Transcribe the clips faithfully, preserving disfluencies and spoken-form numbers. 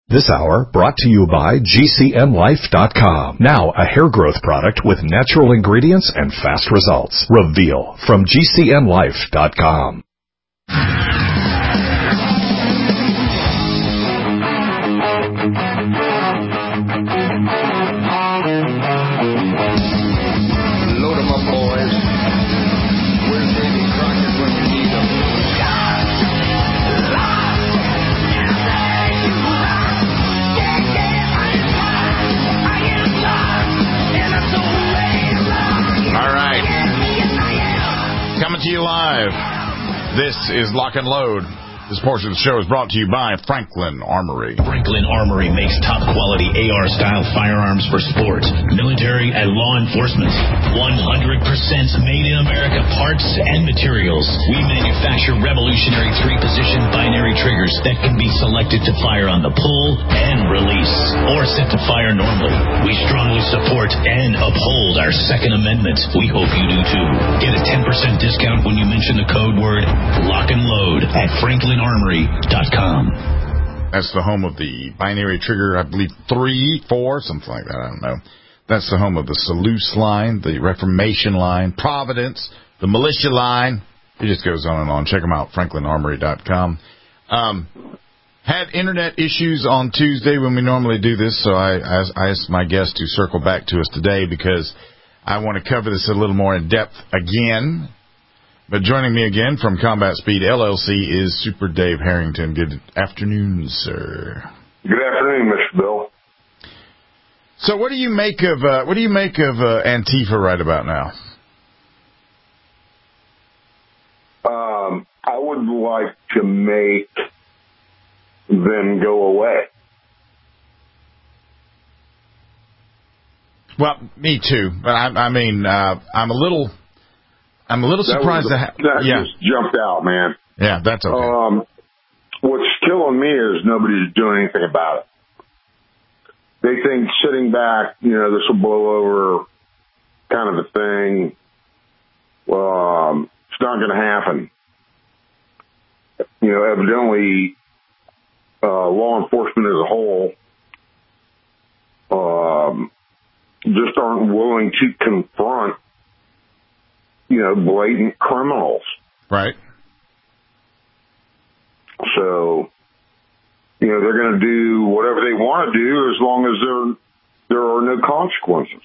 This hour brought to you by G C N Life dot com. Now a hair growth product with natural ingredients and fast results. Reveal from G C N Life dot com. Load 'em up, boys. Where's Davy Crockett when you need him? All right. Coming to you live. This is Lock and Load. This portion of the show is brought to you by Franklin Armory. Franklin Armory makes top-quality A R-style firearms for sport, military, and law enforcement. one hundred percent made-in-America parts and materials. We manufacture revolutionary three-position binary triggers that can be selected to fire on the pull and release, or set to fire normally. We strongly support and uphold our Second Amendment. We hope you do, too. Get a ten percent discount when you mention the code word Lock and Load at Franklin Armory dot com. That's the home of the binary trigger, I believe, three, four, something like that. I don't know. That's the home of the Salus line, the Reformation line, Providence, the Militia line. It just goes on and on. Check them out, Franklin Armory dot com. Um, had internet issues on Tuesday when we normally do this, so I, I, I asked my guest to circle back to us today because I want to cover this a little more in depth again. But joining me again from Combat Speed L L C is Super Dave Harrington. Good afternoon, sir. Good afternoon, Mister Bill. So, what do you make of uh, what do you make of uh, Antifa right about now? Um, I would like to make them go away. Well, me too. But I, I mean, uh, I'm a little. I'm a little surprised that, that, ha- that yeah. just jumped out, man. Yeah, that's okay. Um, what's killing me is nobody's doing anything about it. They think sitting back, you know, this will blow over, kind of a thing. Um, it's not going to happen. You know, evidently, uh, law enforcement as a whole um, just aren't willing to confront, you know, blatant criminals. Right. So, you know, they're going to do whatever they want to do as long as there there are no consequences.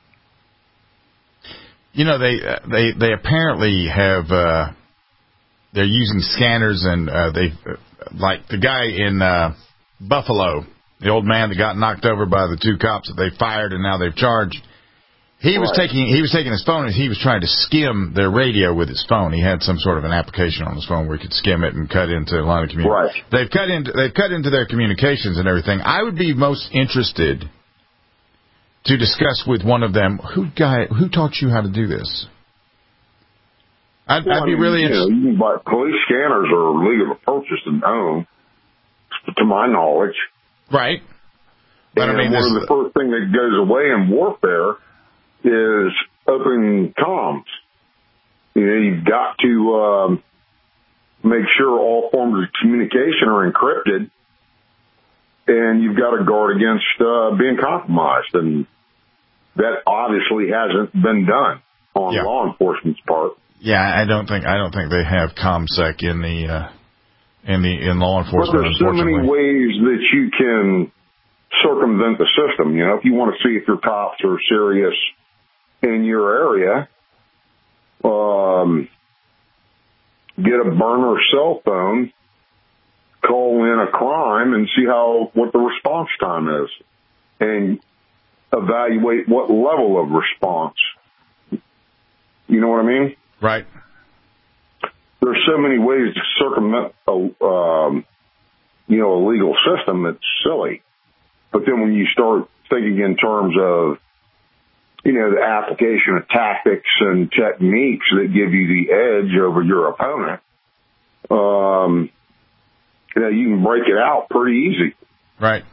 You know, they uh, they they apparently have uh, they're using scanners, and uh, they uh, like the guy in uh, Buffalo, the old man that got knocked over by the two cops that they fired and now they've charged. He was right. taking he was taking his phone and he was trying to skim their radio with his phone. He had some sort of an application on his phone where he could skim it and cut into a line of communication. Right. They've cut into they've cut into their communications and everything. I would be most interested to discuss with one of them who guy who taught you how to do this. I'd, well, I'd be I mean, really you interested. know, you can buy, police scanners are legal to purchase and own, to my knowledge. Right. But and I mean, one this, of the first thing that goes away in warfare is open comms. You know, you've got to um, make sure all forms of communication are encrypted, and you've got to guard against uh, being compromised. And that obviously hasn't been done on yeah. law enforcement's part. Yeah, I don't think I don't think they have ComSec in the uh, in the in law enforcement. But there's so many ways that you can circumvent the system. You know, if you want to see if your cops are serious in your area, um, get a burner cell phone, call in a crime, and see how what the response time is, and evaluate what level of response. You know what I mean? Right. There's so many ways to circumvent a, um, you know, a legal system that's silly. But then when you start thinking in terms of, you know, the application of tactics and techniques that give you the edge over your opponent, um, you know, you can break it out pretty easy. Right.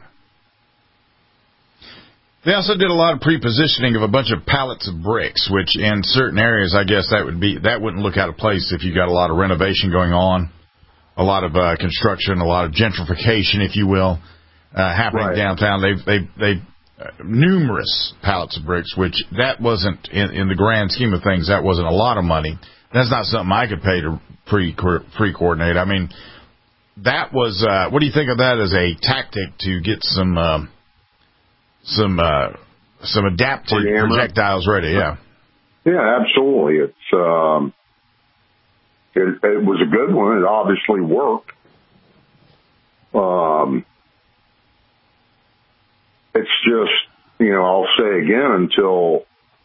They also did a lot of pre-positioning of a bunch of pallets of bricks, which in certain areas, I guess that would be that wouldn't look out of place if you got a lot of renovation going on, a lot of uh, construction, a lot of gentrification, if you will. uh, happening Right. downtown. They've they've they uh, numerous pallets of bricks, which that wasn't in, in the grand scheme of things. That wasn't a lot of money. That's not something I could pay to pre pre coordinate. I mean, that was. Uh, what do you think of that as a tactic to get some uh, some uh, some adaptive projectiles ready? Yeah. Yeah, absolutely. It's um, it, it was a good one. It obviously worked. Um, it's just, you know, I'll say again, until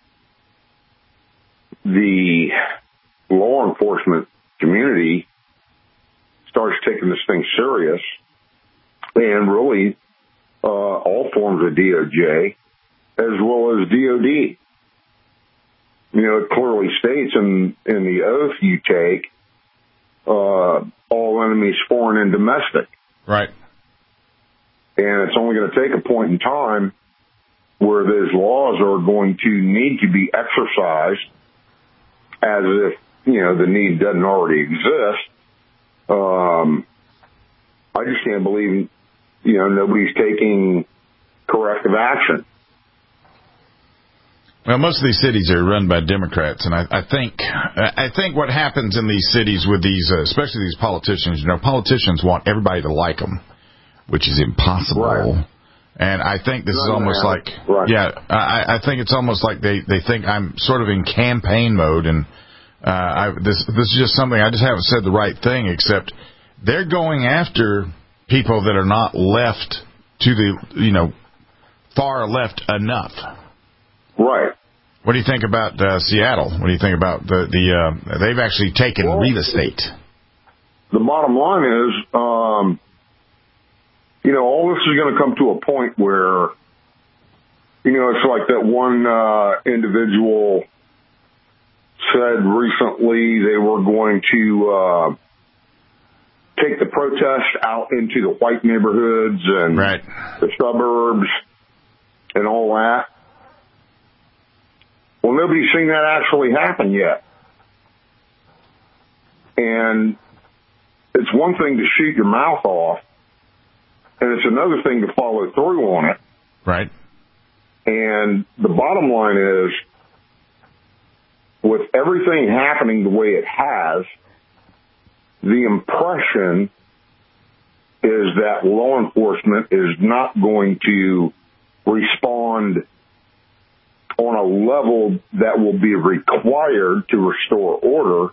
the law enforcement community starts taking this thing serious, and really uh, all forms of D O J as well as D O D. You know, it clearly states in, in the oath you take, uh, all enemies, foreign and domestic. Right. And it's only going to take a point in time where those laws are going to need to be exercised as if, you know, the need doesn't already exist. Um, I just can't believe, you know, nobody's taking corrective action. Well, most of these cities are run by Democrats, and I, I think I think what happens in these cities with these, uh, especially these politicians, you know, politicians want everybody to like them, which is impossible. Right. And I think this is Right almost now. like, Right. yeah, I, I think it's almost like they, they think I'm sort of in campaign mode, and uh, I, this this is just something I just haven't said the right thing, except they're going after people that are not left to the, you know, far left enough. Right. What do you think about uh, Seattle? What do you think about the the? Uh, they've actually taken Well, real estate. The bottom line is, um, you know, all this is going to come to a point where, you know, it's like that one uh, individual said recently they were going to uh, take the protest out into the white neighborhoods and Right. the suburbs and all that. Well, nobody's seen that actually happen yet. And it's one thing to shoot your mouth off, and it's another thing to follow through on it. Right. And the bottom line is, with everything happening the way it has, the impression is that law enforcement is not going to respond on a level that will be required to restore order.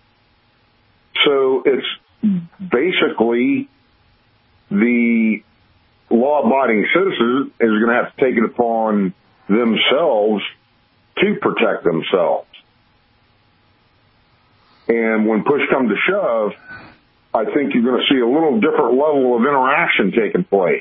So it's basically the law-abiding citizen is going to have to take it upon themselves to protect themselves. And when push comes to shove, I think you're going to see a little different level of interaction taking place.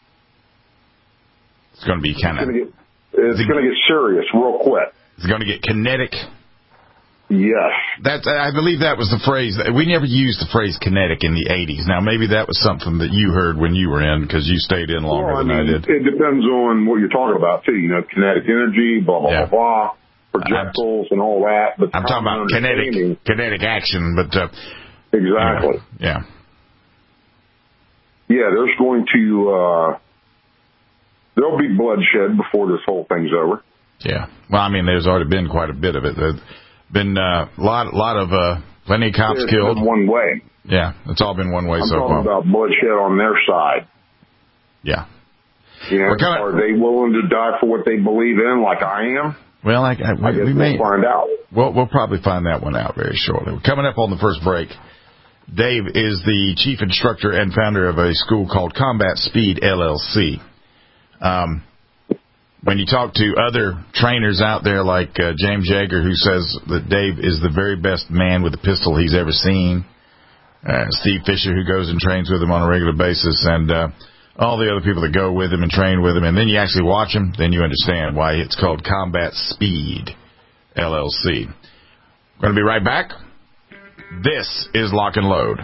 It's going to be kind of. It's going to get serious real quick. It's going to get kinetic. Yes. That's. I believe that was the phrase. We never used the phrase kinetic in the eighties. Now, maybe that was something that you heard when you were in, because you stayed in longer well, I than mean, I did. It depends on what you're talking about, too. You know, kinetic energy, blah, blah, Yeah. blah, blah, projectiles and all that. But I'm talking about kinetic kinetic action, but uh, Exactly. Yeah. Yeah, there's going to, uh, there'll be bloodshed before this whole thing's over. Yeah. Well, I mean, there's already been quite a bit of it. There's been a uh, lot, lot of, uh, plenty of cops It's killed. been one way. Yeah, it's all been one way I'm so talking far. about bloodshed on their side. Yeah. You know, We're coming- are they willing to die for what they believe in, like I am? Well, I, I, we, I guess we we'll may find out. We'll, we'll probably find that one out very shortly. We're coming up on the first break. Dave is the chief instructor and founder of a school called Combat Speed L L C. Um, when you talk to other trainers out there like uh, James Yeager, who says that Dave is the very best man with a pistol he's ever seen, uh, Steve Fisher, who goes and trains with him on a regular basis, and uh, all the other people that go with him and train with him, and then you actually watch him, then you understand why it's called Combat Speed L L C. We're going to be right back. This is Lock and Load.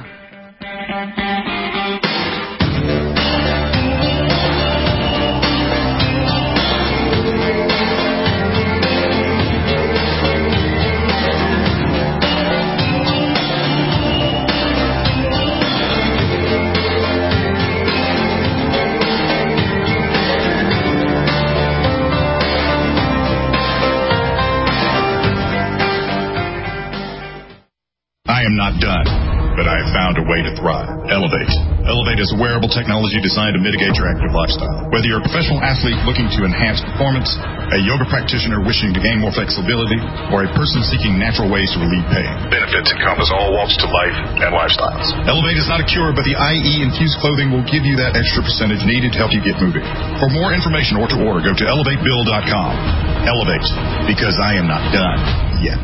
not done, but I have found a way to thrive. Elevate. Elevate is a wearable technology designed to mitigate your active lifestyle. Whether you're a professional athlete looking to enhance performance, a yoga practitioner wishing to gain more flexibility, or a person seeking natural ways to relieve pain, benefits encompass all walks to life and lifestyles. Elevate is not a cure, but the I E-infused clothing will give you that extra percentage needed to help you get moving. For more information or to order, go to elevate bill dot com. Elevate, because I am not done yet.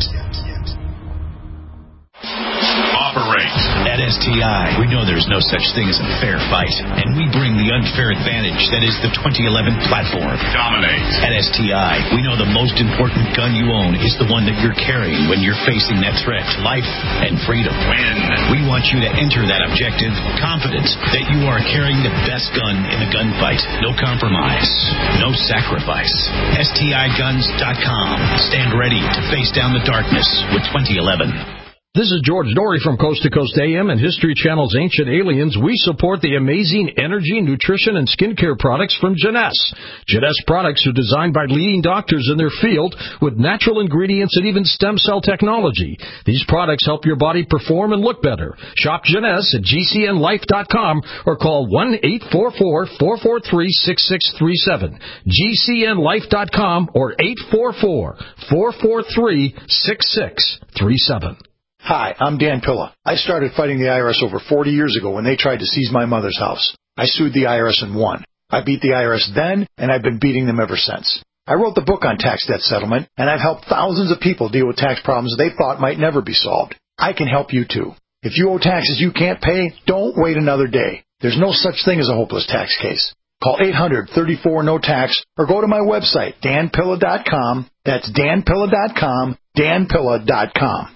Operate. At S T I, we know there's no such thing as a fair fight, and we bring the unfair advantage that is the twenty eleven platform. Dominate. At S T I, we know the most important gun you own is the one that you're carrying when you're facing that threat, life and freedom. Win. We want you to enter that objective confident that you are carrying the best gun in the gunfight. No compromise, no sacrifice. S T I guns dot com. Stand ready to face down the darkness with twenty eleven. This is George Dory from Coast to Coast A M and History Channel's Ancient Aliens. We support the amazing energy, nutrition, and skincare products from Jeunesse. Jeunesse products are designed by leading doctors in their field with natural ingredients and even stem cell technology. These products help your body perform and look better. Shop Jeunesse at G C N life dot com or call one eight four four, four four three, six six three seven. G C N life dot com or eight four four, four four three, six six three seven. Hi, I'm Dan Pilla. I started fighting the I R S over forty years ago when they tried to seize my mother's house. I sued the I R S and won. I beat the I R S then, and I've been beating them ever since. I wrote the book on tax debt settlement, and I've helped thousands of people deal with tax problems they thought might never be solved. I can help you too. If you owe taxes you can't pay, don't wait another day. There's no such thing as a hopeless tax case. Call eight hundred, thirty-four, no tax or go to my website, dan pilla dot com. That's dan pilla dot com, dan pilla dot com.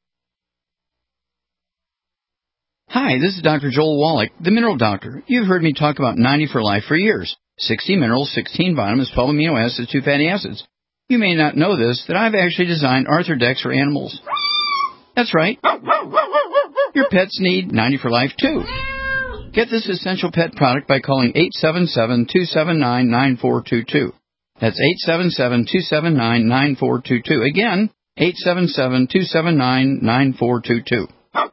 Hi, this is Doctor Joel Wallach, the Mineral Doctor. You've heard me talk about ninety for Life for years. sixty minerals, sixteen vitamins, twelve amino acids, two fatty acids. You may not know this, that I've actually designed Arthrodex for animals. That's right. Your pets need ninety for Life, too. Get this essential pet product by calling eight seven seven, two seven nine, nine four two two. That's eight seven seven, two seven nine, nine four two two. Again, eight seven seven, two seven nine, nine four two two.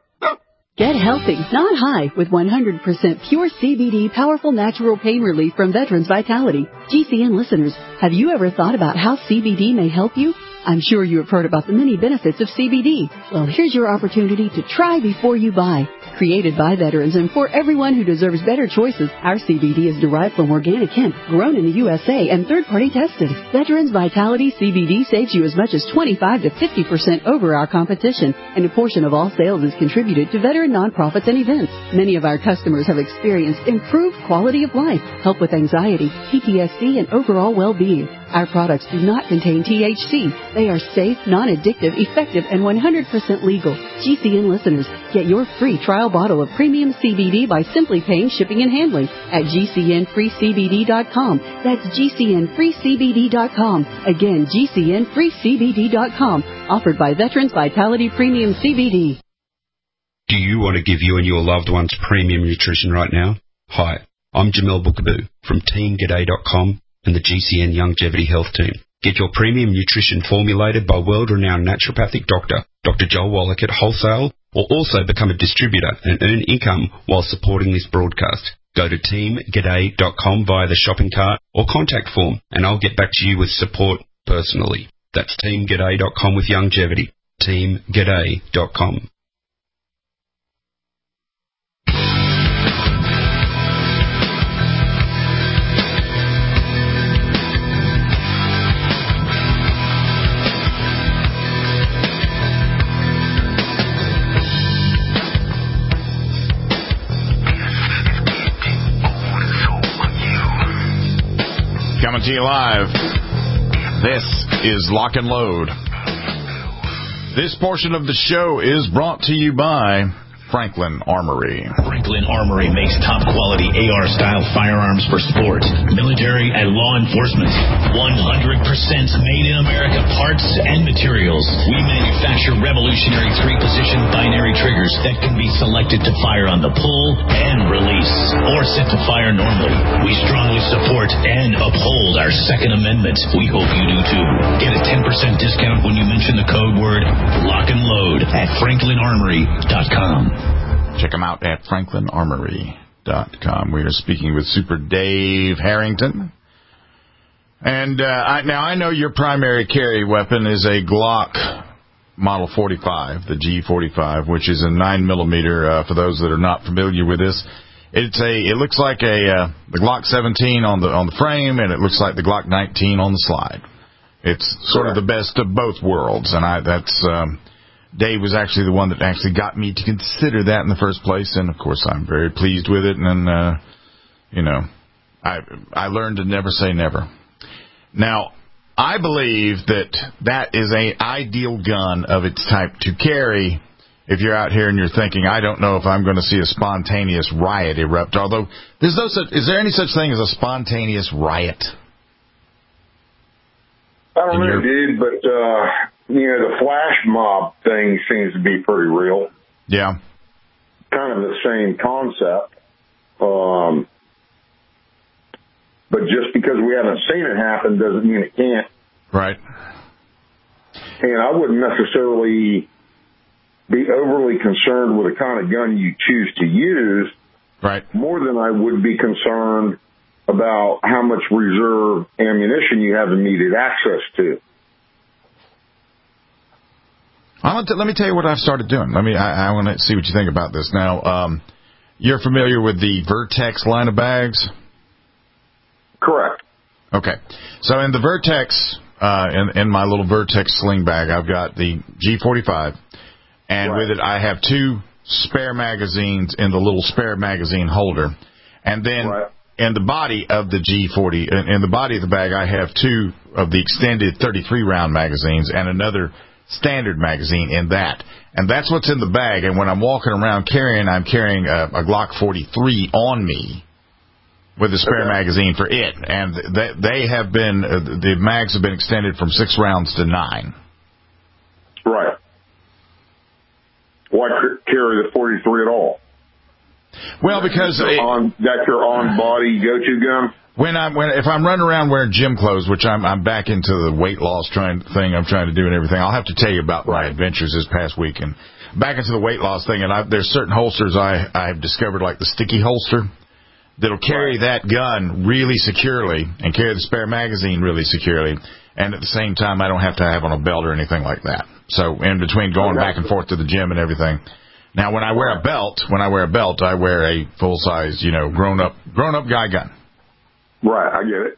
Get healthy, not high, with one hundred percent pure C B D powerful natural pain relief from Veterans Vitality. G C N listeners, have you ever thought about how C B D may help you? I'm sure you have heard about the many benefits of C B D. Well, here's your opportunity to try before you buy. Created by veterans and for everyone who deserves better choices, our C B D is derived from organic hemp, grown in the U S A and third-party tested. Veterans Vitality C B D saves you as much as twenty-five to fifty percent over our competition, and a portion of all sales is contributed to veteran nonprofits and events. Many of our customers have experienced improved quality of life, help with anxiety, P T S D, and overall well-being. Our products do not contain T H C. They are safe, non-addictive, effective, and one hundred percent legal. G C N listeners, get your free trial bottle of premium C B D by simply paying shipping and handling at G C N free C B D dot com. That's G C N free C B D dot com. Again, G C N free C B D dot com. Offered by Veterans Vitality Premium C B D. Do you want to give you and your loved ones premium nutrition right now? Hi, I'm Jamel Bookaboo from team g'day dot com and the G C N Longevity Health Team. Get your premium nutrition formulated by world-renowned naturopathic doctor, Doctor Joel Wallach at wholesale, or also become a distributor and earn income while supporting this broadcast. Go to team g'day dot com via the shopping cart or contact form, and I'll get back to you with support personally. That's team g'day dot com with longevity. team g'day dot com. Coming to you live. This is Lock and Load. This portion of the show is brought to you by Franklin Armory. Franklin Franklin Armory makes top-quality A R-style firearms for sport, military, and law enforcement. one hundred percent made in America parts and materials. We manufacture revolutionary three-position binary triggers that can be selected to fire on the pull and release, or set to fire normally. We strongly support and uphold our Second Amendment. We hope you do too. Get a ten percent discount when you mention the code word lock and load at franklin armory dot com. Check them out at franklin armory dot com. We are speaking with Super Dave Harrington. And uh, I, now I know your primary carry weapon is a Glock Model forty-five, the G forty-five, which is a nine millimeter. Uh, for those that are not familiar with this, it's a. It looks like a uh, the Glock seventeen on the on the frame, and it looks like the Glock nineteen on the slide. It's sort of the best of both worlds, and I that's. Um, Dave was actually the one that actually got me to consider that in the first place, and of course I'm very pleased with it. And uh, you know, I I learned to never say never. Now, I believe that that is an ideal gun of its type to carry if you're out here and you're thinking, I don't know if I'm going to see a spontaneous riot erupt. Although there's no such, is there any such thing as a spontaneous riot? I don't know, dude, but, uh, you know, the flash mob thing seems to be pretty real. Yeah. Kind of the same concept. Um, but just because we haven't seen it happen doesn't mean it can't. Right. And I wouldn't necessarily be overly concerned with the kind of gun you choose to use. Right. More than I would be concerned about how much reserve ammunition you have immediate access to. I want to, let me tell you what I've started doing. Let me. I, I want to see what you think about this. Now, um, you're familiar with the Vertex line of bags? Correct. Okay. So in the Vertex, uh, in, in my little Vertex sling bag, I've got the G forty-five, and right. with it I have two spare magazines in the little spare magazine holder, and then. Right. In the body of the G forty, in the body of the bag, I have two of the extended thirty-three round magazines and another standard magazine in that. And that's what's in the bag. And when I'm walking around carrying, I'm carrying a, a Glock forty-three on me with a spare okay. magazine for it. And they, they have been, uh, the mags have been extended from six rounds to nine. Right. Why carry the forty-three at all? Well, because that's your, on, that's your on-body go-to gun. When I'm when if I'm running around wearing gym clothes, which I'm I'm back into the weight loss trying thing I'm trying to do and everything. I'll have to tell you about my adventures this past week and back into the weight loss thing. And I, there's certain holsters I I've discovered, like the sticky holster, that'll carry right. that gun really securely and carry the spare magazine really securely. And at the same time, I don't have to have on a belt or anything like that. So in between going okay. back and forth to the gym and everything. Now, when I wear a belt, when I wear a belt, I wear a full size, you know, grown up, grown up guy gun. Right, I get it.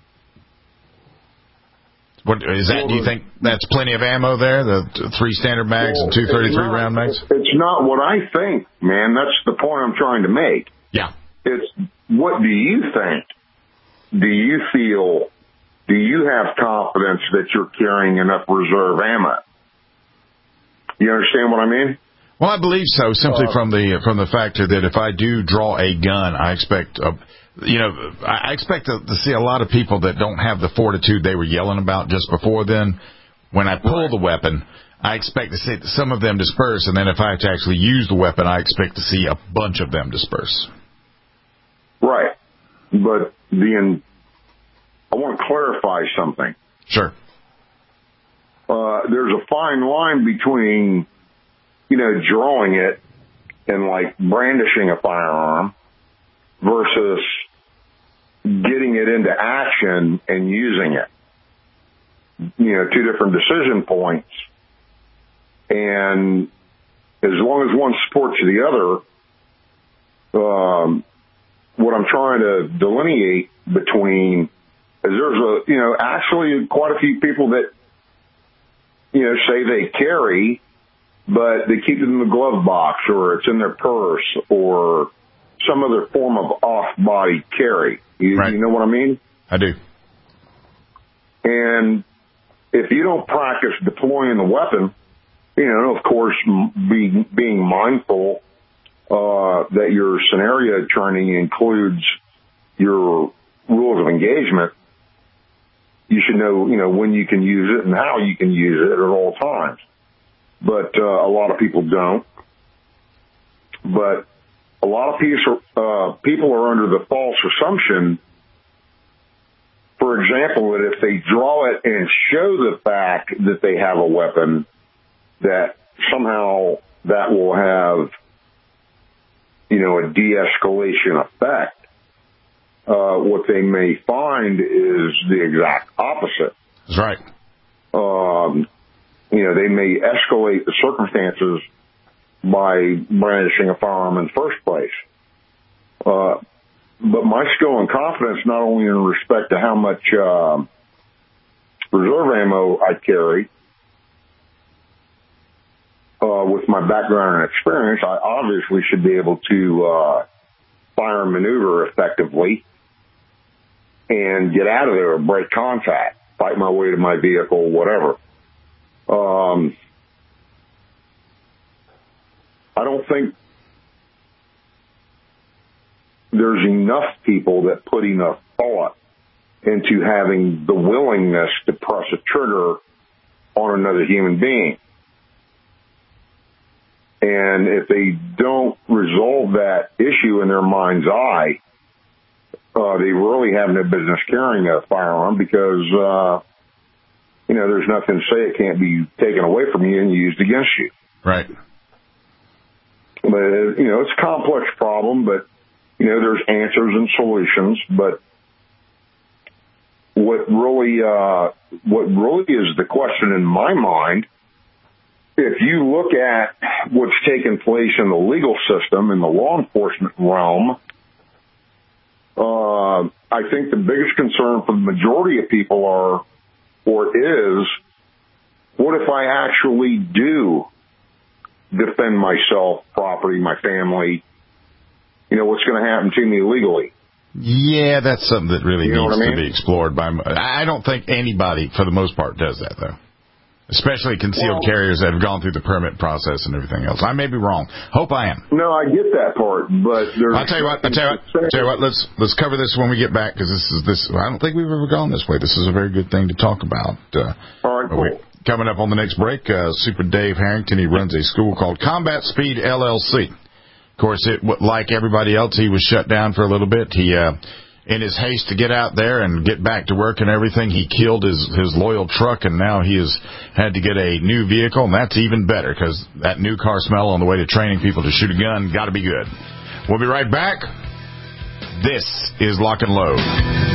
What is that? Well, do you think that's plenty of ammo there? The three standard mags well, and two thirty-three round mags. It's not what I think, man. That's the point I'm trying to make. Yeah. It's what do you think? Do you feel? Do you have confidence that you're carrying enough reserve ammo? You understand what I mean? Well, I believe so, simply uh, from the from the factor that if I do draw a gun, I expect, uh, you know, I expect to, to see a lot of people that don't have the fortitude they were yelling about just before then. When I pull right. the weapon, I expect to see some of them disperse, and then if I have to actually use the weapon, I expect to see a bunch of them disperse. Right, but the I want to clarify something. Sure. Uh, there's a fine line between, you know, drawing it and like brandishing a firearm versus getting it into action and using it. You know, two different decision points. And as long as one supports the other, um, what I'm trying to delineate between is there's a, you know, actually quite a few people that, you know, say they carry, but they keep it in the glove box or it's in their purse or some other form of off-body carry. You, right. you know what I mean? I do. And if you don't practice deploying the weapon, you know, of course, be, being mindful uh, that your scenario training includes your rules of engagement, you should know, you know, when you can use it and how you can use it at all times. But uh, a lot of people don't. But a lot of people, uh, people are under the false assumption, for example, that if they draw it and show the fact that they have a weapon, that somehow that will have, you know, a de-escalation effect. Uh, what they may find is the exact opposite. That's right. Um, you know, they may escalate the circumstances by brandishing a firearm in the first place. Uh, but my skill and confidence, not only in respect to how much uh, reserve ammo I carry, uh, with my background and experience, I obviously should be able to uh, fire and maneuver effectively and get out of there, break contact, fight my way to my vehicle, whatever. Um, I don't think there's enough people that put enough thought into having the willingness to press a trigger on another human being. And if they don't resolve that issue in their mind's eye, uh, they really have no business carrying a firearm because, uh, you know, there's nothing to say it can't be taken away from you and used against you. Right. But, you know, it's a complex problem, but, you know, there's answers and solutions. But what really, uh, what really is the question in my mind, if you look at what's taken place in the legal system, in the law enforcement realm, uh, I think the biggest concern for the majority of people are, or is, what if I actually do defend myself, property, my family? You know, what's going to happen to me legally? Yeah, that's something that really You know needs what I mean? to be explored by. I don't think anybody, for the most part, does that, though. Especially concealed Well, carriers that have gone through the permit process and everything else. I may be wrong. Hope I am. No, I get that part, but there's. I'll tell you what. I'll tell you what. I'll tell you what. Let's let's cover this when we get back because this is this. I don't think we've ever gone this way. This is a very good thing to talk about. Uh, All right, cool. Coming up on the next break, uh, Super Dave Harrington. He runs a school called Combat Speed L L C. Of course, it like everybody else, he was shut down for a little bit. He. Uh, In his haste to get out there and get back to work and everything, he killed his, his loyal truck, and now he has had to get a new vehicle, and that's even better because that new car smell on the way to training people to shoot a gun got to be good. We'll be right back. This is Lock and Load.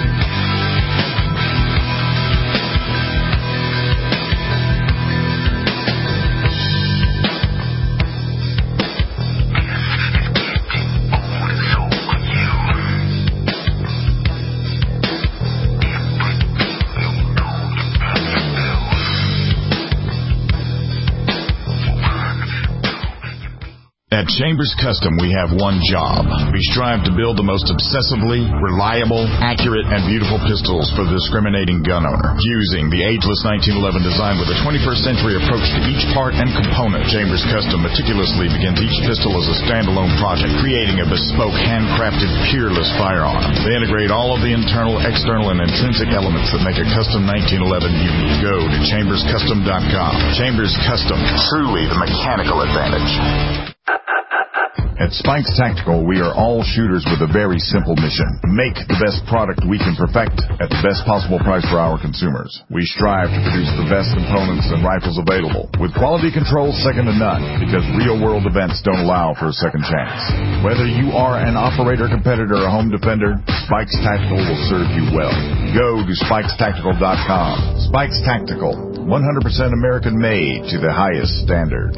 At Chambers Custom, we have one job. We strive to build the most obsessively reliable, accurate, and beautiful pistols for the discriminating gun owner. Using the ageless nineteen eleven design with a twenty-first century approach to each part and component, Chambers Custom meticulously begins each pistol as a standalone project, creating a bespoke, handcrafted, peerless firearm. They integrate all of the internal, external, and intrinsic elements that make a custom nineteen eleven unique. Go to chambers custom dot com. Chambers Custom, truly the mechanical advantage. At Spikes Tactical, we are all shooters with a very simple mission. Make the best product we can perfect at the best possible price for our consumers. We strive to produce the best components and rifles available, with quality control second to none, because real-world events don't allow for a second chance. Whether you are an operator, competitor, or home defender, Spikes Tactical will serve you well. Go to spikes tactical dot com. Spikes Tactical, one hundred percent American-made to the highest standard.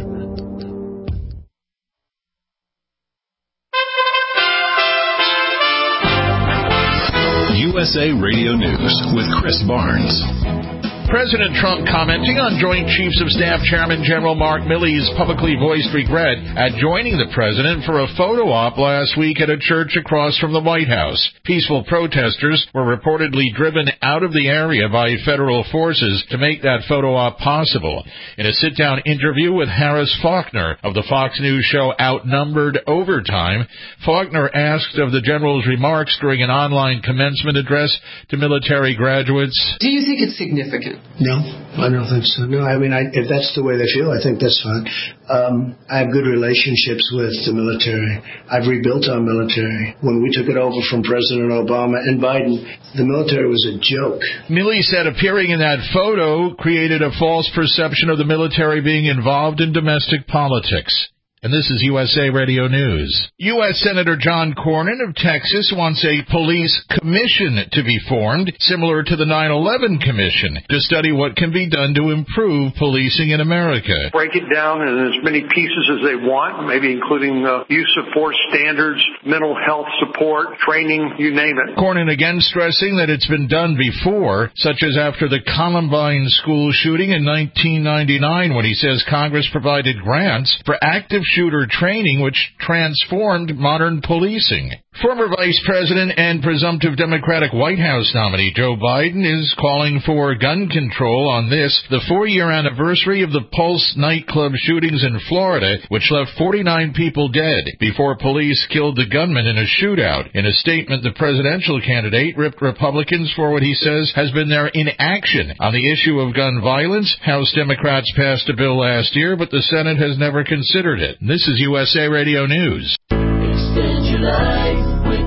U S A Radio News with Chris Barnes. President Trump commenting on Joint Chiefs of Staff Chairman General Mark Milley's publicly voiced regret at joining the president for a photo op last week at a church across from the White House. Peaceful protesters were reportedly driven out of the area by federal forces to make that photo op possible. In a sit-down interview with Harris Faulkner of the Fox News show Outnumbered Overtime, Faulkner asked of the general's remarks during an online commencement address to military graduates. Do you think it's significant? No, I don't think so. No, I mean, I, if that's the way they feel, I think that's fine. Um, I have good relationships with the military. I've rebuilt our military. When we took it over from President Obama and Biden, the military was a joke. Milley said appearing in that photo created a false perception of the military being involved in domestic politics. And this is U S A Radio News. U S Senator John Cornyn of Texas wants a police commission to be formed, similar to the nine eleven Commission, to study what can be done to improve policing in America. Break it down in as many pieces as they want, maybe including uh, use of force standards, mental health support, training, you name it. Cornyn again stressing that it's been done before, such as after the Columbine school shooting in nineteen ninety-nine, when he says Congress provided grants for active shooter training, which transformed modern policing. Former Vice President and presumptive Democratic White House nominee Joe Biden is calling for gun control on this, the four-year anniversary of the Pulse nightclub shootings in Florida, which left forty-nine people dead before police killed the gunman in a shootout. In a statement, the presidential candidate ripped Republicans for what he says has been their inaction on the issue of gun violence. House Democrats passed a bill last year, but the Senate has never considered it. This is U S A Radio News. Extend your life with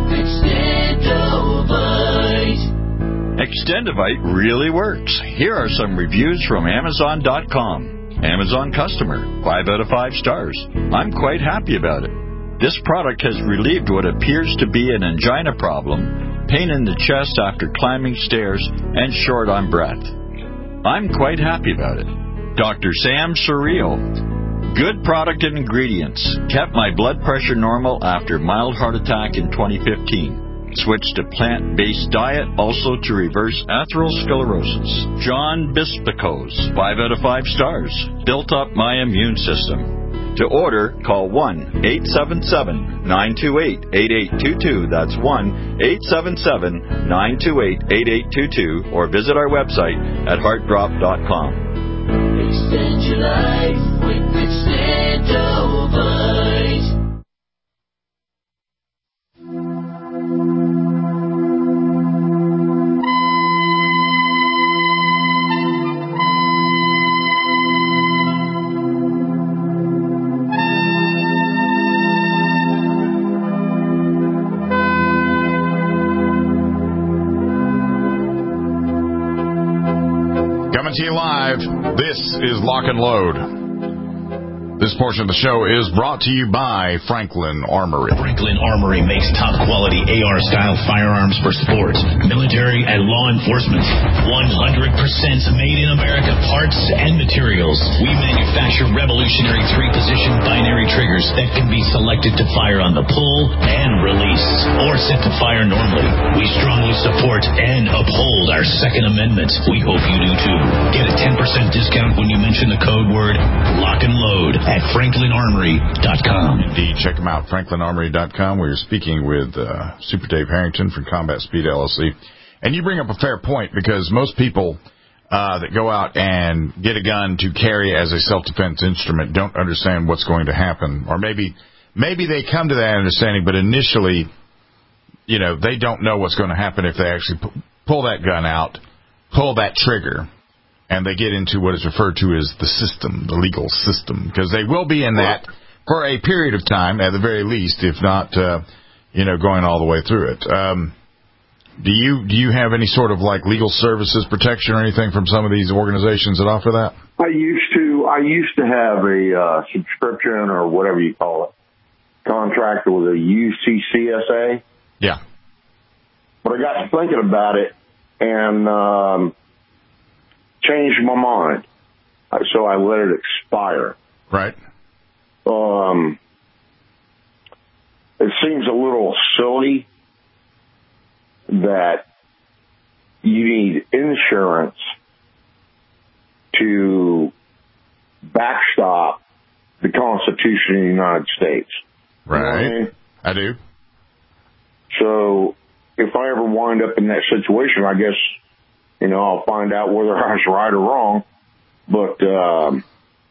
Extendovite. Extendovite really works. Here are some reviews from Amazon dot com. Amazon customer, five out of five stars. I'm quite happy about it. This product has relieved what appears to be an angina problem, pain in the chest after climbing stairs, and short on breath. I'm quite happy about it. Doctor Sam Surreal. Good product and ingredients. Kept my blood pressure normal after mild heart attack in twenty fifteen. Switched to plant-based diet, also to reverse atherosclerosis. John Bispicos, five out of five stars. Built up my immune system. To order, call one eight seven seven, nine two eight, eight eight two two. That's one eight seven seven, nine two eight, eight eight two two. Or visit our website at heart drop dot com. Extend your life with Extendovite. Coming to you live, this is Lock and Load. This portion of the show is brought to you by Franklin Armory. Franklin Armory makes top-quality A R-style firearms for sports, military, and law enforcement. one hundred percent made in America parts and materials. We manufacture revolutionary three-position binary triggers that can be selected to fire on the pull and release, or set to fire normally. We strongly support and uphold our Second Amendment. We hope you do too. Get a ten percent discount when you mention the code word Lock and Load at franklin armory dot com. Indeed, check them out, franklin armory dot com. We're speaking with uh, Super Dave Harrington from Combat Speed L L C. And you bring up a fair point, because most people uh, that go out and get a gun to carry as a self-defense instrument don't understand what's going to happen. Or maybe maybe they come to that understanding, but initially, you know, they don't know what's going to happen if they actually pu- pull that gun out, pull that trigger, and they get into what is referred to as the system, the legal system, because they will be in that for a period of time, at the very least, if not, uh, you know, going all the way through it. Um, do you do you have any sort of like legal services protection or anything from some of these organizations that offer that? I used to. I used to have a uh, subscription or whatever you call it, contract with a U C C S A. Yeah. But I got to thinking about it, and um, changed my mind, so I let it expire. Right. Um, it seems a little silly that you need insurance to backstop the Constitution of the United States. Right. You know what I mean? I do. So if I ever wind up in that situation, I guess, you know, I'll find out whether I was right or wrong. But, um,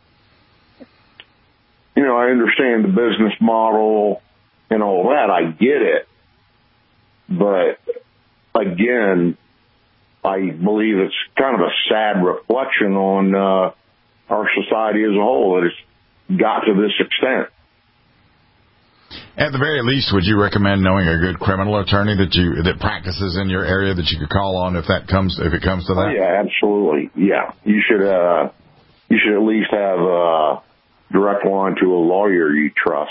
you know, I understand the business model and all that. I get it. But, again, I believe it's kind of a sad reflection on uh, our society as a whole that it's got to this extent. At the very least, would you recommend knowing a good criminal attorney that you that practices in your area that you could call on if that comes if it comes to that? Oh, yeah, absolutely. Yeah, you should uh, you should at least have a direct line to a lawyer you trust,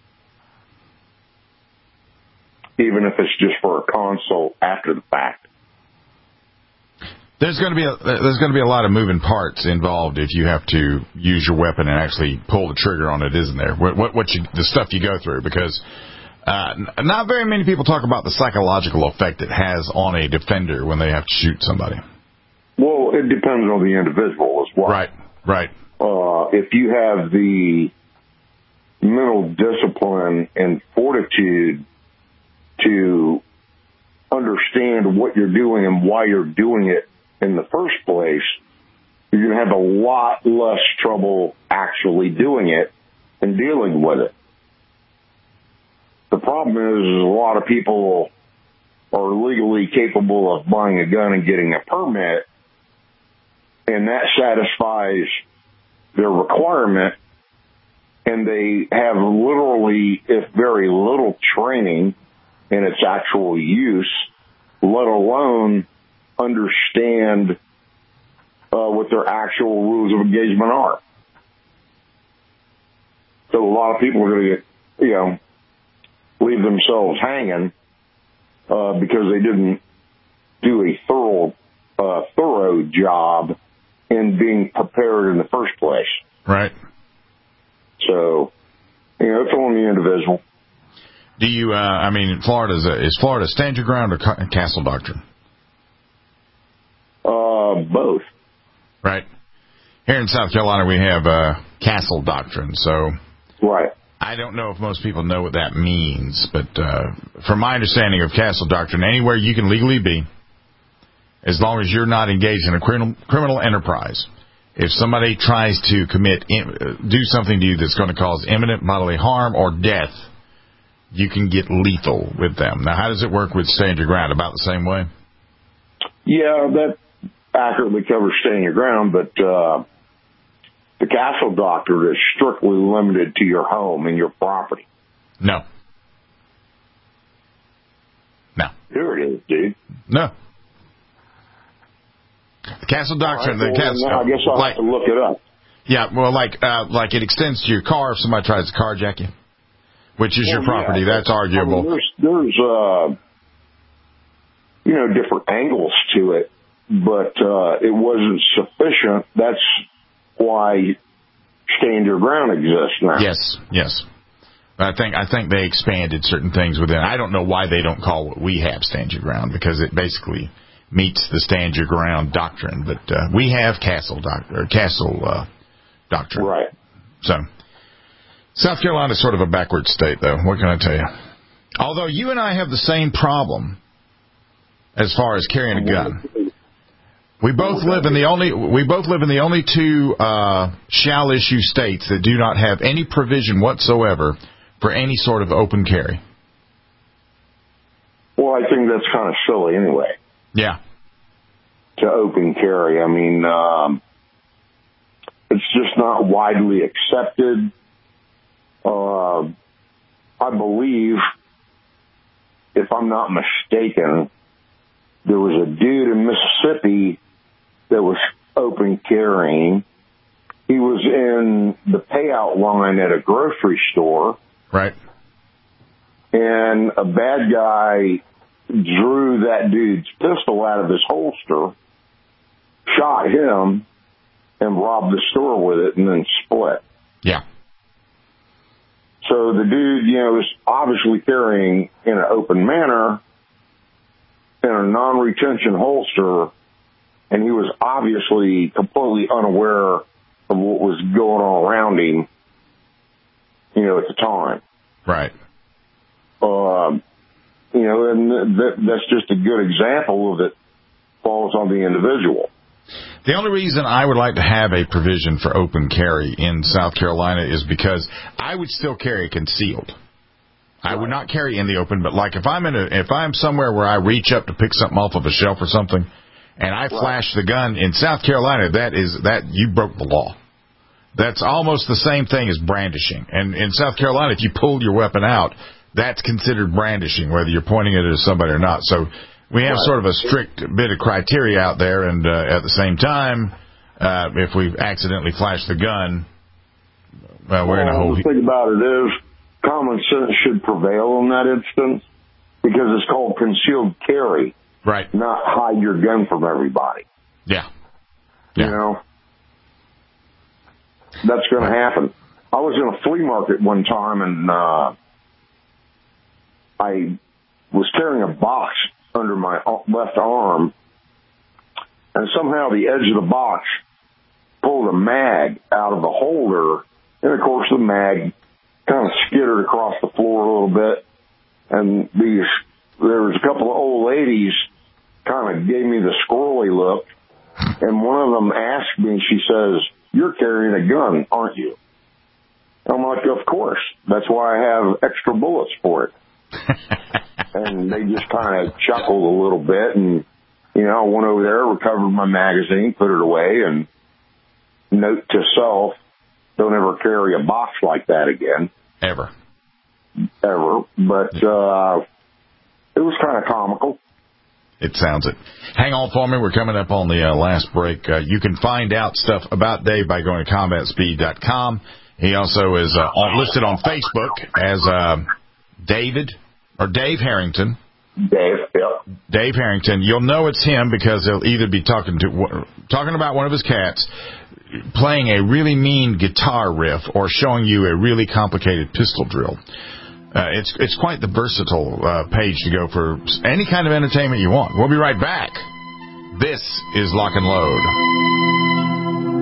even if it's just for a consult after the fact. There's going to be a, there's going to be a lot of moving parts involved if you have to use your weapon and actually pull the trigger on it, isn't there? What what, what you, the stuff you go through, because uh, not very many people talk about the psychological effect it has on a defender when they have to shoot somebody. Well, it depends on the individual as well. Right, right. Uh, if you have the mental discipline and fortitude to understand what you're doing and why you're doing it in the first place, you're going to have a lot less trouble actually doing it and dealing with it. The problem is, is a lot of people are legally capable of buying a gun and getting a permit, and that satisfies their requirement, and they have literally, if very little training in its actual use, let alone understand uh, what their actual rules of engagement are. So a lot of people are going to get, you know, leave themselves hanging uh, because they didn't do a thorough, uh, thorough job in being prepared in the first place. Right. So, you know, it's on the individual. Do you? Uh, I mean, Florida's a, is Florida stand your ground or ca- castle doctrine? Uh, both. Right. Here in South Carolina, we have uh, castle doctrine. So, right. I don't know if most people know what that means, but uh, from my understanding of castle doctrine, anywhere you can legally be, as long as you're not engaged in a criminal criminal enterprise, if somebody tries to commit do something to you that's going to cause imminent bodily harm or death, you can get lethal with them. Now, how does it work with stand your ground? About the same way? Yeah, that accurately covers stand your ground, but uh, the castle doctrine is strictly limited to your home and your property. No. No. Here it is, dude. No. The castle doctrine, right, well, the castle, I guess I'll like, have to look it up. Yeah, well, like uh, like it extends to your car if somebody tries to carjack you, which is well, your property. Yeah, that's arguable. I mean, there's, there's uh, you know, different angles to it, but uh, it wasn't sufficient. That's why stand your ground exists now. Yes, yes. I think I think they expanded certain things within. I don't know why they don't call what we have stand your ground, because it basically meets the stand your ground doctrine. But uh, we have castle doc or castle uh, doctrine. Right. So South Carolina is sort of a backward state, though. What can I tell you? Although you and I have the same problem as far as carrying a gun. We both live in the only we both live in the only two uh, shall issue states that do not have any provision whatsoever for any sort of open carry. Well, I think that's kind of silly anyway. Yeah. To open carry. I mean, um, it's just not widely accepted. Uh, I believe, if I'm not mistaken, there was a dude in Mississippi that was open carrying. He was in the payout line at a grocery store. Right. And a bad guy drew that dude's pistol out of his holster, shot him, and robbed the store with it and then split. Yeah. So the dude, you know, was obviously carrying in an open manner in a non-retention holster and he was obviously completely unaware of what was going on around him, you know, at the time. Right. Um, you know, and that, that's just a good example of it falls on the individual. The only reason I would like to have a provision for open carry in South Carolina is because I would still carry concealed. I would not carry in the open, but like if I'm in a, if I'm somewhere where I reach up to pick something off of a shelf or something, and I flash the gun in South Carolina, that is that you broke the law. That's almost the same thing as brandishing. And in South Carolina, if you pull your weapon out, that's considered brandishing, whether you're pointing it at somebody or not. So we have sort of a strict bit of criteria out there, and uh, at the same time, uh, if we accidentally flash the gun, well, we're in a whole... The thing about it is, common sense should prevail in that instance, because it's called concealed carry. Right. Not hide your gun from everybody. Yeah. yeah. You know? That's going to happen. I was in a flea market one time, and uh, I was carrying a box under my left arm, and somehow the edge of the box pulled a mag out of the holder, and of course the mag kind of skittered across the floor a little bit, and these there was a couple of old ladies kind of gave me the squirrely look, and one of them asked me, she says, "You're carrying a gun, aren't you?" I'm like, "Of course. That's why I have extra bullets for it." And they just kind of chuckled a little bit, and, you know, I went over there, recovered my magazine, put it away, and note to self, don't ever carry a box like that again. Ever. Ever. But uh, it was kind of comical. It sounds it. Hang on for me. We're coming up on the uh, last break. Uh, you can find out stuff about Dave by going to combat speed dot com. He also is uh, on, listed on Facebook as uh, David or Dave Harrington. Dave, yep. Dave Harrington. You'll know it's him because he'll either be talking to talking about one of his cats, playing a really mean guitar riff, or showing you a really complicated pistol drill. Uh, it's it's quite the versatile uh, page to go for any kind of entertainment you want. We'll be right back. This is Lock and Load.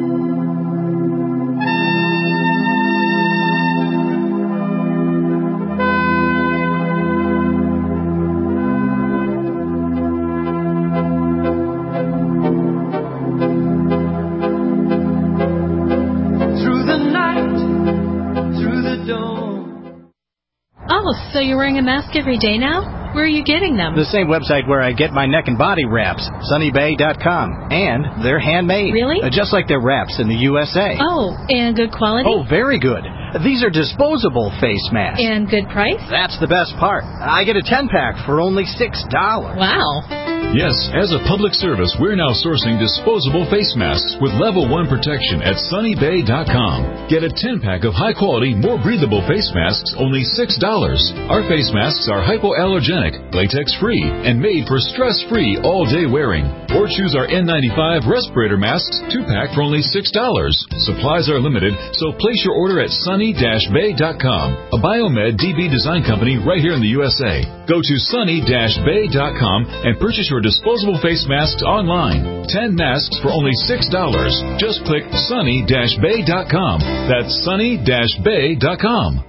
So you're wearing a mask every day now? Where are you getting them? The same website where I get my neck and body wraps, sunny bay dot com. And they're handmade. Really? Uh, just like their wraps in the U S A. Oh, and good quality? Oh, very good. These are disposable face masks. And good price? That's the best part. I get a ten-pack for only six dollars. Wow. Yes, as a public service, we're now sourcing disposable face masks with level one protection at sunny bay dot com. Get a ten-pack of high-quality, more breathable face masks, only six dollars. Our face masks are hypoallergenic, latex-free, and made for stress-free all-day wearing. Or choose our N ninety-five respirator masks, two-pack for only six dollars. Supplies are limited, so place your order at sunny dash bay dot com, a Biomed D B design company right here in the U S A. Go to sunny dash bay dot com and purchase your disposable face masks online. ten masks for only six dollars. Just click sunny dash bay dot com. That's sunny dash bay dot com.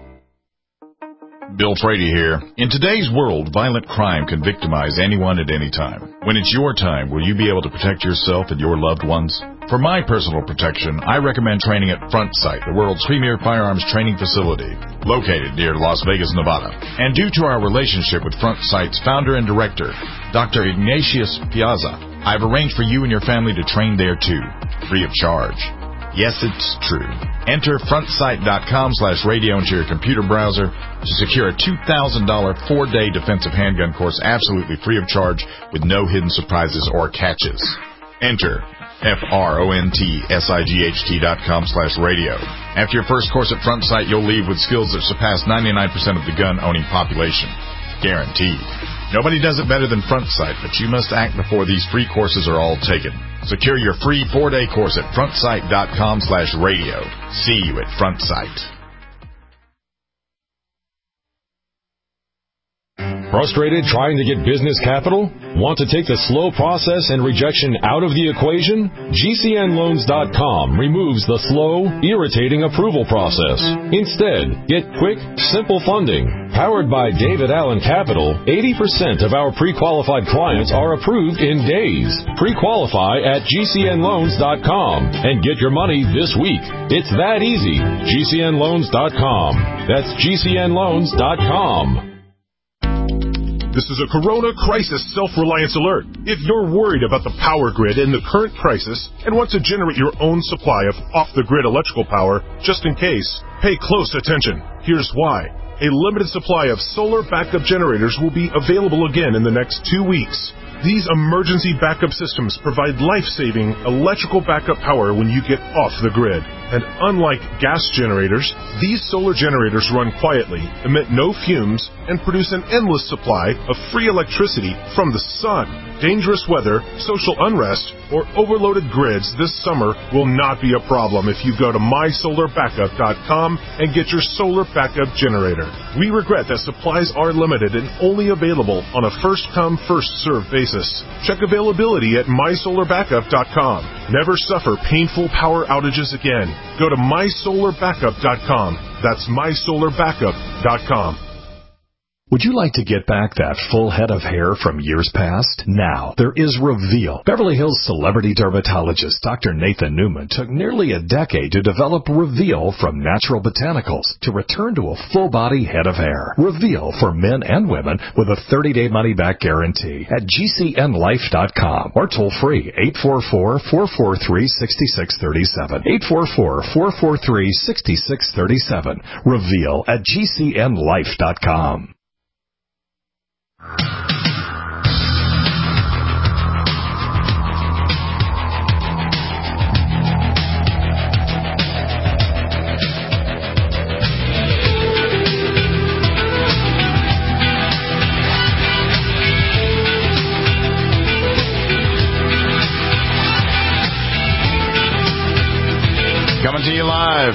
Bill Frady here. In today's world, violent crime can victimize anyone at any time. When it's your time, will you be able to protect yourself and your loved ones? For my personal protection, I recommend training at Front Sight, the world's premier firearms training facility, located near Las Vegas, Nevada. And due to our relationship with Front Sight's founder and director, Doctor Ignatius Piazza, I've arranged for you and your family to train there too, free of charge. Yes, it's true. Enter frontsight.com slash radio into your computer browser to secure a two thousand dollars four-day defensive handgun course absolutely free of charge with no hidden surprises or catches. Enter F-R-O-N-T-S-I-G-H-T dot com slash radio. After your first course at Front Sight, you'll leave with skills that surpass ninety-nine percent of the gun-owning population. Guaranteed. Nobody does it better than Front Sight, but you must act before these free courses are all taken. Secure your free four-day course at frontsight.com slash radio. See you at Front Sight. Frustrated trying to get business capital? Want to take the slow process and rejection out of the equation? G C N loans dot com removes the slow, irritating approval process. Instead, get quick, simple funding. Powered by David Allen Capital, eighty percent of our pre-qualified clients are approved in days. Pre-qualify at G C N loans dot com and get your money this week. It's that easy. G C N loans dot com. That's G C N loans dot com. This is a Corona Crisis Self-Reliance Alert. If you're worried about the power grid in the current crisis and want to generate your own supply of off-the-grid electrical power, just in case, pay close attention. Here's why. A limited supply of solar backup generators will be available again in the next two weeks. These emergency backup systems provide life-saving electrical backup power when you get off the grid. And unlike gas generators, these solar generators run quietly, emit no fumes, and produce an endless supply of free electricity from the sun. Dangerous weather, social unrest, or overloaded grids this summer will not be a problem if you go to my solar backup dot com and get your solar backup generator. We regret that supplies are limited and only available on a first-come, first-served basis. Check availability at my solar backup dot com. Never suffer painful power outages again. Go to my solar backup dot com. That's my solar backup dot com. Would you like to get back that full head of hair from years past? Now, there is Reveal. Beverly Hills celebrity dermatologist Doctor Nathan Newman took nearly a decade to develop Reveal from natural botanicals to return to a full-body head of hair. Reveal for men and women with a thirty-day money-back guarantee at G C N life dot com or toll-free eight four four, four four three, six six three seven. eight four four, four four three, six six three seven. Reveal at G C N life dot com. Coming to you live.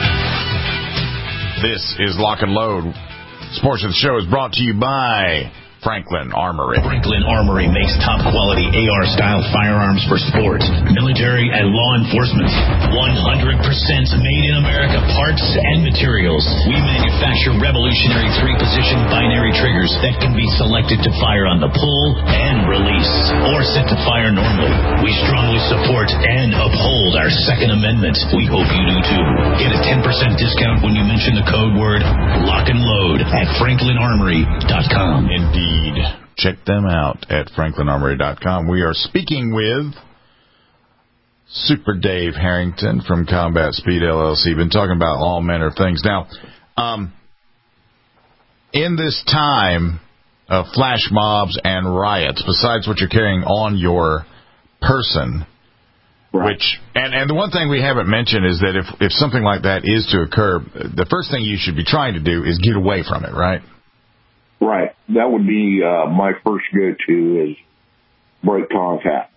This is Lock and Load. This portion of the show is brought to you by Franklin Armory. Franklin Armory makes top-quality A R-style firearms for sports, military, and law enforcement. one hundred percent made in America parts and materials. We manufacture revolutionary three-position binary triggers that can be selected to fire on the pull and release, or set to fire normally. We strongly support and uphold our Second Amendment. We hope you do too. Get a ten percent discount when you mention the code word Lock and Load at franklin armory dot com. Indeed. Check them out at franklin armory dot com. We are speaking with Super Dave Harrington from Combat Speed L L C. Been talking about all manner of things. Now, um, in this time of flash mobs and riots, besides what you're carrying on your person, right. which and, and the one thing we haven't mentioned is that if, if something like that is to occur, the first thing you should be trying to do is get away from it, right? Right. That would be uh, my first go-to is break contact.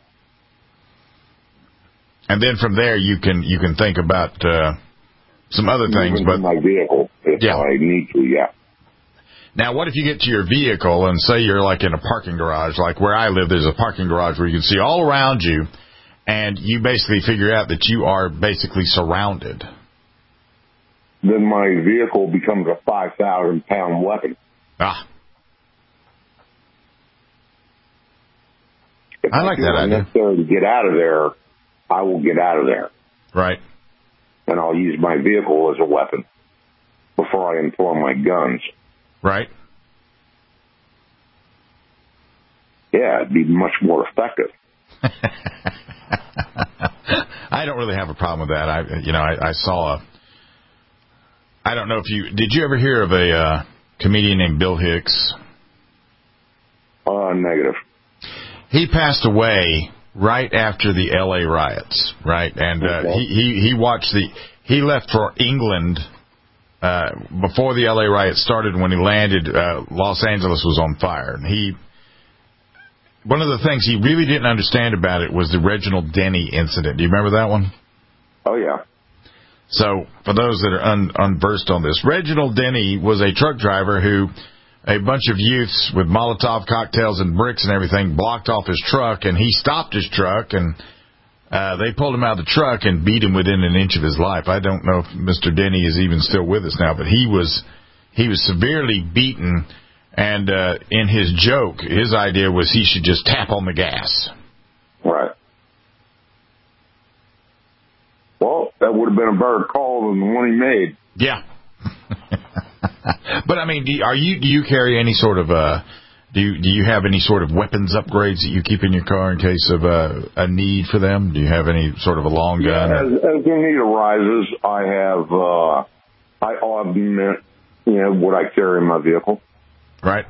And then from there, you can you can think about uh, some other things. Moving but my vehicle, if yeah. I need to, yeah. Now, what if you get to your vehicle and say you're like in a parking garage, like where I live, there's a parking garage where you can see all around you, and you basically figure out that you are basically surrounded. Then my vehicle becomes a five thousand pound weapon. Ah. If I like that idea. If it's necessary to get out of there, I will get out of there. Right. And I'll use my vehicle as a weapon before I employ my guns. Right. Yeah, it'd be much more effective. I don't really have a problem with that. I, you know, I, I saw a. I don't know if you did. You ever hear of a uh, comedian named Bill Hicks? Uh, negative. He passed away right after the L A riots, right? And uh, okay. he, he he watched the. He left for England uh, before the L A riots started. When he landed, uh, Los Angeles was on fire, and he. One of the things he really didn't understand about it was the Reginald Denny incident. Do you remember that one? Oh, yeah. So, for those that are un, unversed on this, Reginald Denny was a truck driver who a bunch of youths with Molotov cocktails and bricks and everything blocked off his truck, and he stopped his truck, and uh, they pulled him out of the truck and beat him within an inch of his life. I don't know if Mister Denny is even still with us now, but he was he was severely beaten, and uh, in his joke, his idea was he should just tap on the gas. Right. Well, that would have been a better call than the one he made. Yeah. But I mean, do you, are you do you carry any sort of uh do you do you have any sort of weapons upgrades that you keep in your car in case of uh, a need for them? Do you have any sort of a long gun? Yeah, as, as the need arises, I have uh, I augment, you know, what I carry in my vehicle. Right.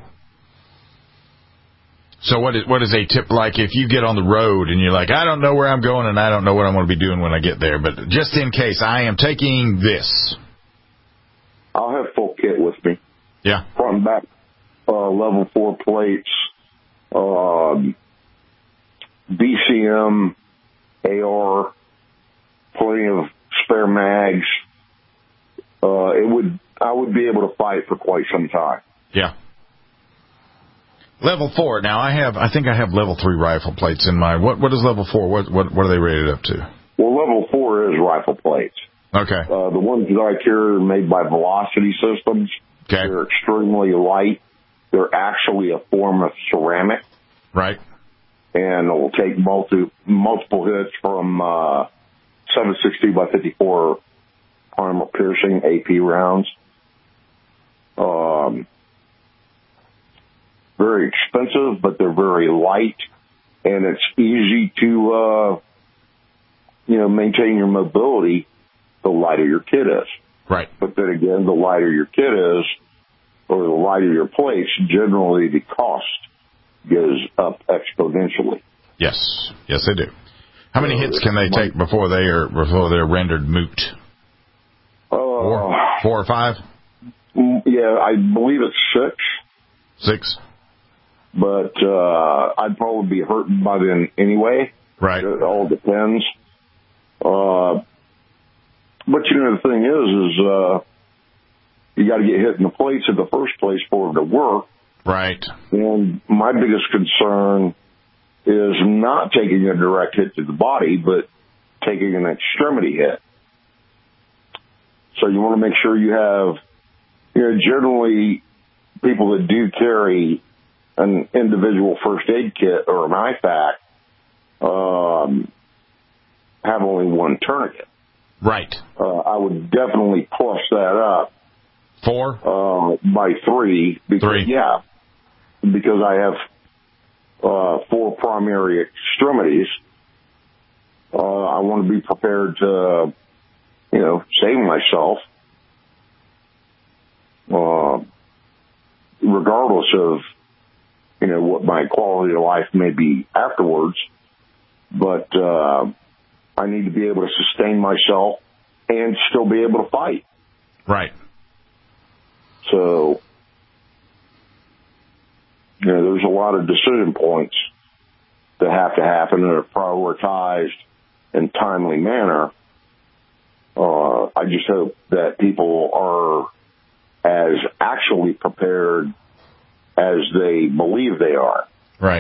So what is what is a tip like if you get on the road and you're like, I don't know where I'm going and I don't know what I'm going to be doing when I get there, but just in case, I am taking this. I'll have full kit with me. Yeah. Front and back, uh, level four plates, um, B C M, A R, plenty of spare mags. Uh, it would, I would be able to fight for quite some time. Yeah. Level four. Now I have, I think I have level three rifle plates in my. What what is level four? What what what are they rated up to? Well, level four is rifle plates. Okay. Uh, the ones that I carry are made by Velocity Systems. Okay. They're extremely light. They're actually a form of ceramic. Right. And it will take multi, multiple hits from uh, seven sixty by fifty-four armor piercing A P rounds. Um, very expensive, but they're very light, and it's easy to, uh, you know, maintain your mobility the lighter your kit is. Right. But then again, the lighter your kit is, or the lighter your plates, generally the cost goes up exponentially. Yes. Yes, they do. How many hits can they take before they are before they're rendered moot? Uh, four, four or five? Yeah, I believe it's six. Six. But uh, I'd probably be hurting by then anyway. Right. It all depends. Uh, but you know, the thing is, is uh, you got to get hit in the plates in the first place for it to work. Right. And my biggest concern is not taking a direct hit to the body, but taking an extremity hit. So you want to make sure you have, you know, generally people that do carry an individual first aid kit or an I FAC um, have only one tourniquet. Right. Uh, I would definitely plus that up. Four? Uh, by three. Because, three. Yeah. Because I have uh, four primary extremities. Uh, I want to be prepared to, you know, save myself. Uh, regardless of, you know, what my quality of life may be afterwards. But uh, I need to be able to sustain myself and still be able to fight. Right. So, you know, there's a lot of decision points that have to happen in a prioritized and timely manner. Uh, I just hope that people are as actually prepared as they believe they are. Right.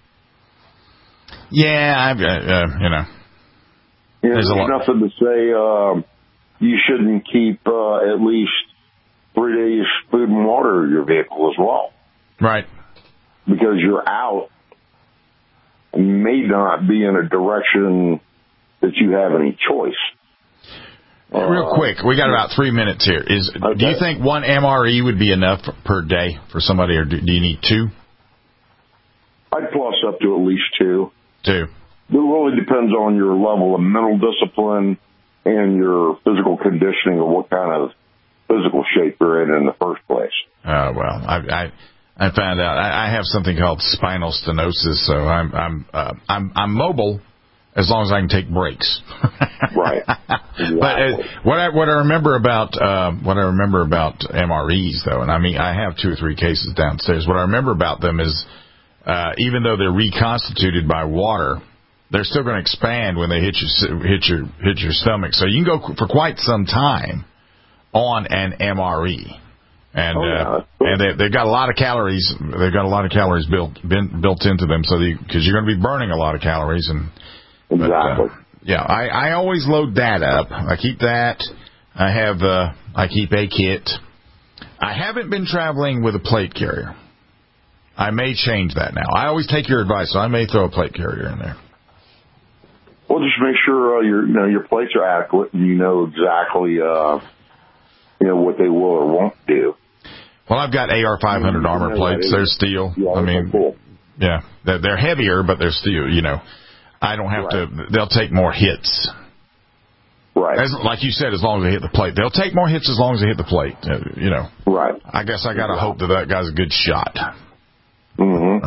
Yeah, I've, uh, uh, you know. You know there's there's a lot. nothing to say um, you shouldn't keep uh, at least three days food and water in your vehicle as well. Right. Because you're out may not be in a direction that you have any choice. Real quick, we got about three minutes here. Is okay. Do you think one M R E would be enough per day for somebody, or do, do you need two? I'd plus up to at least two. Two. It really depends on your level of mental discipline and your physical conditioning, or what kind of physical shape you're in in the first place. Oh, well, I I, I found out I, I have something called spinal stenosis, so I'm I'm uh, I'm I'm mobile as long as I can take breaks. Right. Exactly. But uh, what I what I remember about uh, what I remember about M R Es, though, and I mean I have two or three cases downstairs. What I remember about them is uh, even though they're reconstituted by water, they're still going to expand when they hit your hit your hit your stomach. So you can go for quite some time on an M R E. And oh, yeah. uh, and they, they've got a lot of calories. They've got a lot of calories built been, built into them, so because you're going to be burning a lot of calories. And exactly. But, uh, yeah, I, I always load that up. I keep that. I have uh, I keep a kit. I haven't been traveling with a plate carrier. I may change that now. I always take your advice, so I may throw a plate carrier in there. Well, just make sure uh, your you know your plates are adequate and you know exactly uh, you know what they will or won't do. Well, I've got A R five hundred yeah, armor plates. They're steel. Yeah, I mean, cool. yeah, they're, they're heavier, but they're steel. You know, I don't have right. to. They'll take more hits. Right. As, like you said, as long as they hit the plate, they'll take more hits as long as they hit the plate. Uh, you know. Right. I guess I got to hope that that guy's a good shot. Mm-hmm.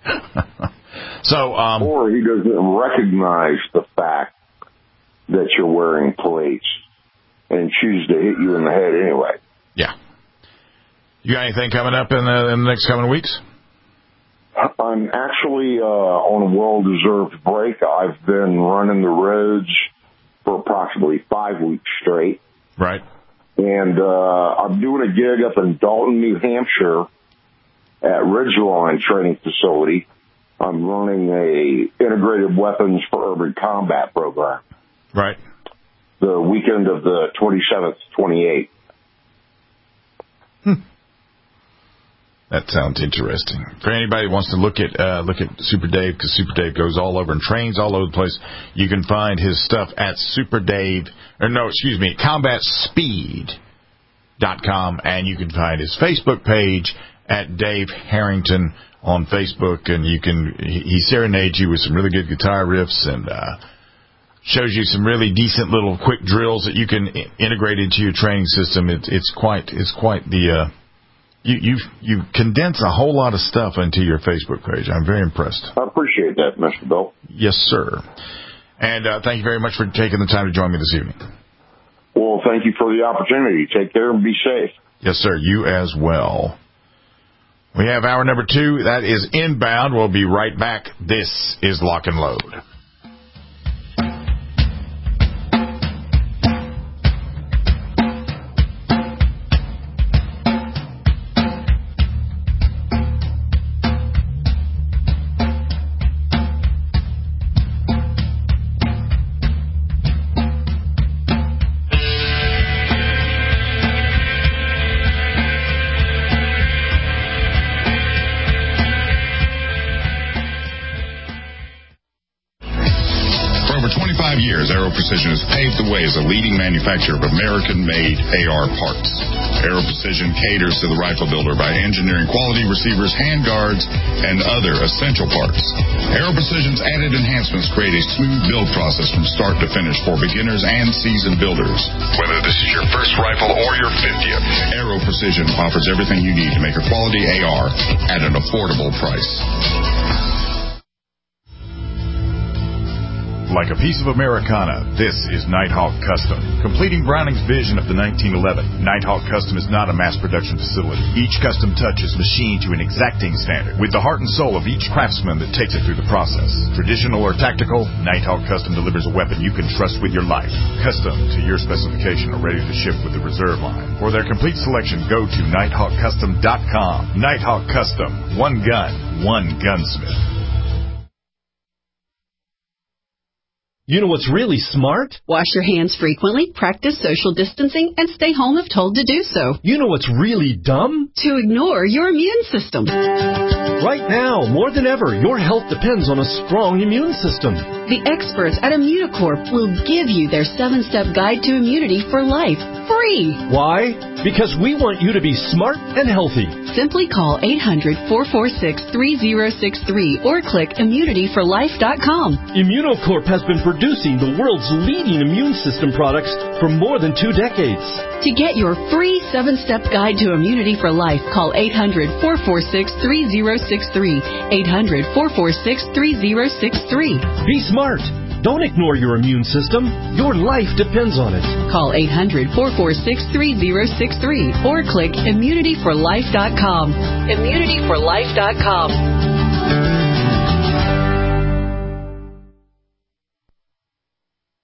so, um, or he doesn't recognize the fact that you're wearing plates and chooses to hit you in the head anyway. Yeah. You got anything coming up in the, in the next coming weeks? I'm actually uh, on a well-deserved break. I've been running the roads for approximately five weeks straight. Right. And uh, I'm doing a gig up in Dalton, New Hampshire at Ridgeline Training Facility. I'm running a integrated weapons for urban combat program. Right. The weekend of the twenty-seventh, twenty-eighth. Hmm. That sounds interesting. For anybody who wants to look at uh, look at Super Dave, because Super Dave goes all over and trains all over the place, you can find his stuff at Super Dave, or no, excuse me, combat speed dot com, and you can find his Facebook page at Dave Harrington on Facebook, and you can he serenades you with some really good guitar riffs and uh, shows you some really decent little quick drills that you can integrate into your training system. It, it's quite it's quite the uh, You you you condense a whole lot of stuff into your Facebook page. I'm very impressed. I appreciate that, Mister Bill. Yes, sir. And uh, thank you very much for taking the time to join me this evening. Well, thank you for the opportunity. Take care and be safe. Yes, sir. You as well. We have hour number two. That is Inbound. We'll be right back. This is Lock and Load. Aero Precision has paved the way as a leading manufacturer of American-made A R parts. Aero Precision caters to the rifle builder by engineering quality receivers, handguards, and other essential parts. Aero Precision's added enhancements create a smooth build process from start to finish for beginners and seasoned builders. Whether this is your first rifle or your fiftieth, Aero Precision offers everything you need to make a quality A R at an affordable price. Like a piece of Americana, this is Nighthawk Custom. Completing Browning's vision of the nineteen eleven, Nighthawk Custom is not a mass production facility. Each custom touch is machined to an exacting standard, with the heart and soul of each craftsman that takes it through the process. Traditional or tactical, Nighthawk Custom delivers a weapon you can trust with your life. Custom to your specification or ready to ship with the reserve line. For their complete selection, go to nighthawk custom dot com. Nighthawk Custom. One gun, one gunsmith. You know what's really smart? Wash your hands frequently, practice social distancing, and stay home if told to do so. You know what's really dumb? To ignore your immune system. Right now, more than ever, your health depends on a strong immune system. The experts at Immunocorp will give you their seven-step guide to immunity for life, free. Why? Because we want you to be smart and healthy. Simply call eight hundred, four four six, three zero six three or click immunity for life dot com. Immunocorp has been producing the world's leading immune system products for more than two decades. To get your free seven-step guide to immunity for life, call eight hundred, four four six, three zero six three. eight hundred, four four six, three zero six three. Be smart. Don't ignore your immune system. Your life depends on it. Call eight hundred, four four six, three zero six three or click immunity for life dot com. immunity for life dot com.